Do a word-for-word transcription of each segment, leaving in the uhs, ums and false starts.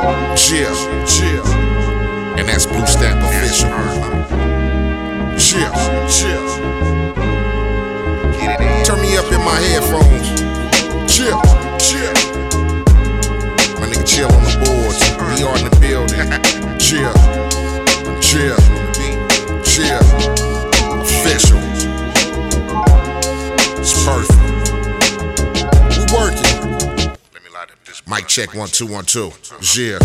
Chill, chill. And that's Blue Stamp Official. Chill, chill. Turn me up in my headphones. Chill, chill. My nigga Chill on the boards. We are in the building. Chill, chill, chill. Official. It's perfect. We working. Let me light up this. Mic check one two one two. Yeah.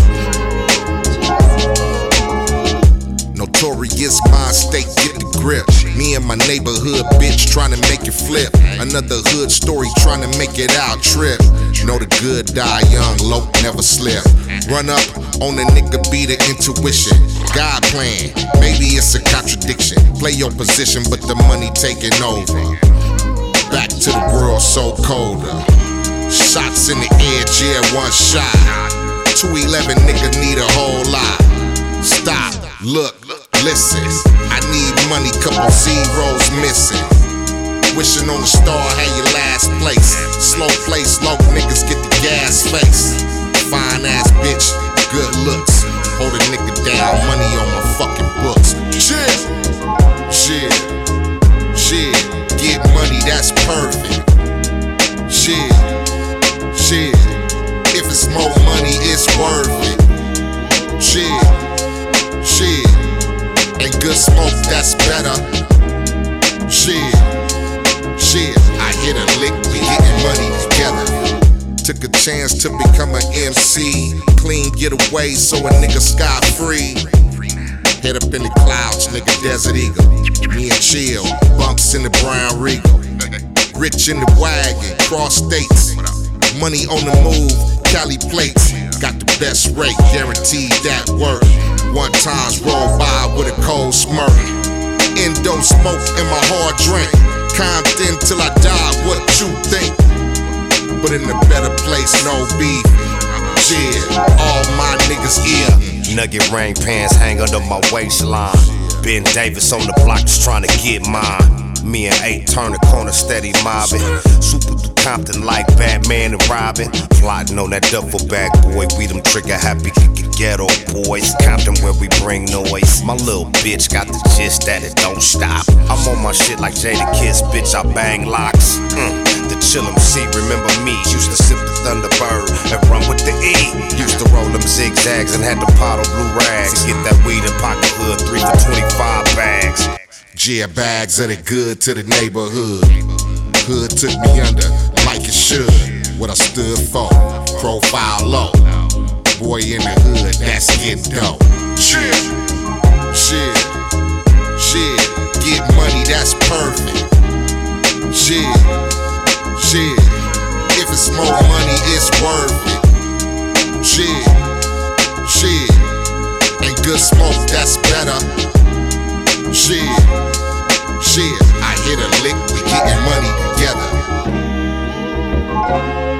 Notorious mind state, get the grip. Me and my neighborhood bitch trying to make it flip. Another hood story trying to make it out trip. Know the good die young, low never slip. Run up on a nigga, be the intuition. God plan, maybe it's a contradiction. Play your position, but the money taking over. Back to the world so colder. Shots in the air, yeah, one shot. two eleven nigga need a whole lot. Stop, look, listen. I need money, couple zeros missing. Wishing on the star, had your last place. Slow play, slow niggas get the gas face. Fine ass bitch, good looks. Hold a nigga down, money on my fucking books. Shit, shit, shit. Get money, that's perfect. Shit, shit. If it's more money, it's worth it. Shit, shit. And good smoke, that's better. Shit, shit. I hit a lick, we getting money together. Took a chance to become an M C. Clean getaway, so a nigga scot free. Head up in the clouds, nigga Desert Eagle. Me and Chill, bumps in the Brown Regal. Rich in the wagon, cross states. Money on the move, Cali plates. Got the best rate, guaranteed that work. One times roll by with a cold smirk. Endo smoke in my hard drink. Compton till I die, what you think? But in a better place, no beef. Yeah, all my niggas here. Nugget rain pants hang under my waistline. Ben Davis on the block just trying to get mine. Me and eight turn the corner steady mobbing. Super through Compton like Batman and Robin. Plotting on that duffel bag, boy. We them trigger happy ghetto boys. Compton where we bring noise. My little bitch got the gist that it don't stop. I'm on my shit like Jadakiss, bitch. I bang locks. Mm. The Chill M C, remember me? Used to sip the Thunderbird and run with the E. Used to roll them zigzags and had the pot of blue rags. To get that weed in pocket hood, three for twenty-five bags. Yeah, bags of the good to the neighborhood. Hood took me under like it should. What I stood for, profile low. Boy in the hood, that's getting dope. Shit, shit, shit. Get money, that's perfect. Shit, shit. If it's more money, it's worth it. Shit, shit. And good smoke, that's better. Shit, shit. I hit a lick, we getting money together.